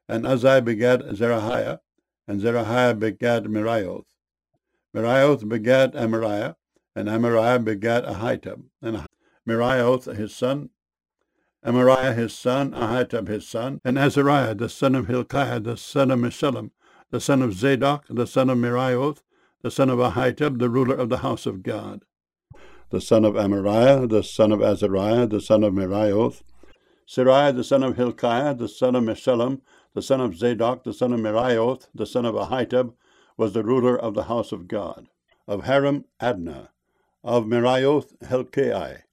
And Uzziah begat Zerahiah, and Zerahiah begat Meraioth. Meraioth begat Amariah, and Amariah begat Ahitub, and Meraioth his son, Amariah his son, Ahitub his son, and Azariah the son of Hilkiah, the son of Meshullam, the son of Zadok, the son of Meraioth, the son of Ahitub, the ruler of the house of God. The son of Amariah, the son of Azariah, the son of Meraioth, Sariah the son of Hilkiah, the son of Meshullam, the son of Zadok, the son of Meraioth, the son of Ahitub, was the ruler of the house of God. Of Haram, Adnah. Of Meraioth, Helkai.